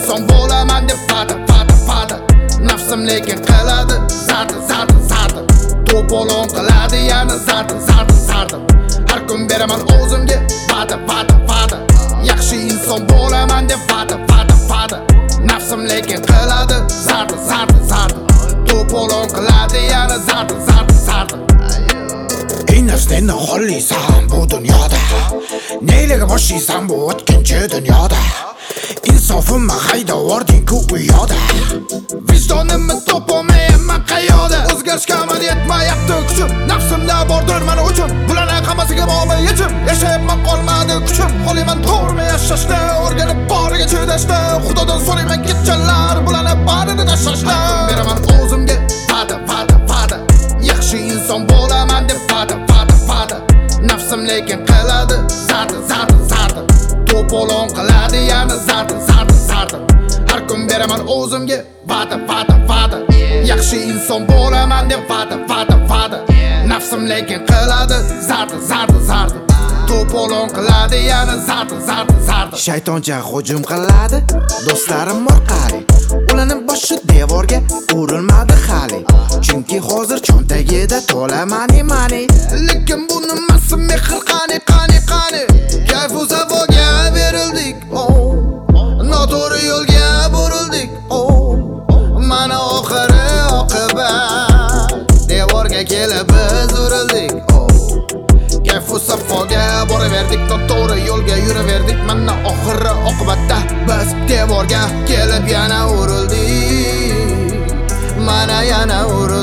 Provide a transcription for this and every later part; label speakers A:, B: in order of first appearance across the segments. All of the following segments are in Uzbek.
A: inson bo'laman deb fada nafsim lekin qiladi zarda to'polon qiladi yana zarda har kun beraman o'zimga va'da yaxshi inson bo'laman deb fada nafsim lekin qiladi zarda to'polon qiladi yana zarda ey narsani xohlaysan bu dunyoda neylaga boshlaysan bu o'tkinchi dunyoda insofimni haydavording-ku u yoqda vijdonimni topolmayapman qayoqda o'zgarishga amal yetmayapti kuchim nafsimda bordir mana uchun bularning hammasiga bog'liq yechim yashayapman qolmadi kuchim xohlayman to'g'rimi yashashni o'rganib boriga chidashni xudodan so'rayman kechalari bularni barini tashlashni beraman o'zimga va'da yaxshi inson bo'laman deb fada nafsim lekin qiladi zarda to'polon qiladi yana zarda har kun beraman o'zimga va'da yaxshi inson bo'laman deb fada nafsim lekin qiladi zarda to'polon qiladi yana zarda shaytoncha hujum qiladi do'stlarim orqali ularni boshi devorga urilmadi hali chunki hozir cho'ntagida to'la mani lekin bu nimasi mehr qani kayfu safoga berildik noto'g'ri yo'lga burildik mana oxiri oqibat devorga kelib biz urildik kayfu safoga boraverdik noto'g'ri yo'lga yuraverdik mana oxiri oqibatda biz devorga kelib yana urildik mana yana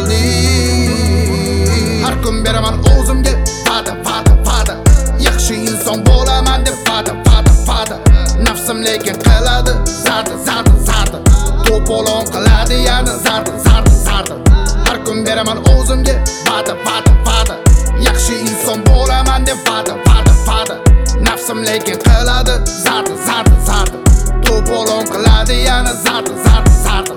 A: urildik har kun beraman o'zimga va'da yaxshi inson bo'laman deb fada nafsim lekin qiladi zarda to'polon qiladi yana zarda har kun beraman o'zimga va'da yaxshi inson bo'laman deb fada nafsim lekin qiladi zarda to'polon qiladi yana zarda